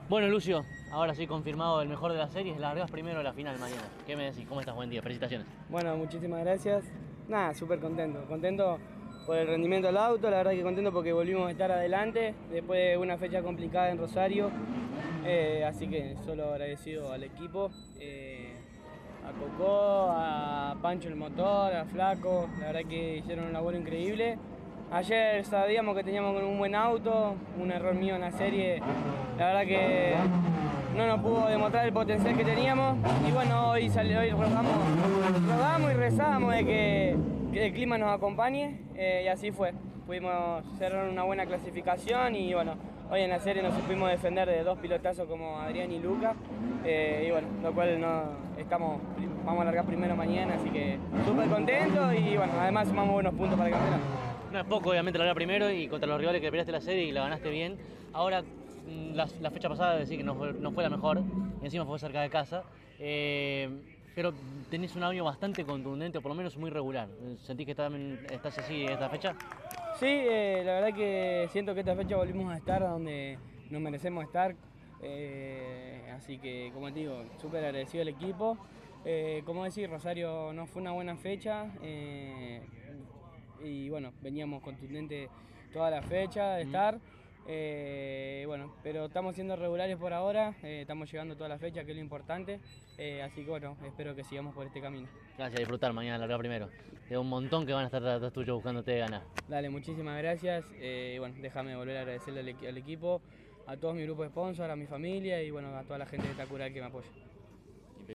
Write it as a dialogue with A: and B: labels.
A: Bueno, Lucio, ahora sí confirmado el mejor de las series, largas primero la final mañana. ¿Qué me decís? ¿Cómo estás? Buen día, felicitaciones.
B: Bueno, muchísimas gracias. Nada, súper contento. Contento por el rendimiento del auto, la verdad que contento porque volvimos a estar adelante después de una fecha complicada en Rosario. Así que solo agradecido al equipo, a Cocó, a Pancho el motor, a Flaco, la verdad que hicieron un laburo increíble. Ayer sabíamos que teníamos un buen auto, un error mío en la serie, la verdad que no nos pudo demostrar el potencial que teníamos y bueno, hoy rogamos y rezamos de que el clima nos acompañe y así fue. Pudimos cerrar una buena clasificación y bueno, hoy en la serie nos supimos defender de dos pilotazos como Adrián y Luca y bueno, lo cual vamos a largar primero mañana, así que súper contentos y bueno, además sumamos buenos puntos para el campeonato.
A: No es poco, obviamente, largar primero y contra los rivales que peleaste la serie y la ganaste bien. Ahora, la fecha pasada decir que no fue la mejor, y encima fue cerca de casa. Pero tenés un año bastante contundente, o por lo menos muy regular. ¿Sentís que también estás así en esta fecha?
B: Sí, la verdad que siento que esta fecha volvimos a estar donde nos merecemos estar. Así que, como te digo, súper agradecido al equipo. Como decir, Rosario no fue una buena fecha. Y bueno, veníamos contundentes toda la fecha de estar. Bueno, pero estamos siendo regulares por ahora, estamos llegando toda la fecha, que es lo importante. Así que bueno, espero que sigamos por este camino.
A: Gracias, a disfrutar mañana largar primero. Queda un montón que van a estar atrás tuyo buscándote ganar.
B: Dale, muchísimas gracias. Bueno, déjame volver a agradecerle al equipo, a todos mi grupo de sponsors, a mi familia y bueno, a toda la gente de Tacural que me apoya.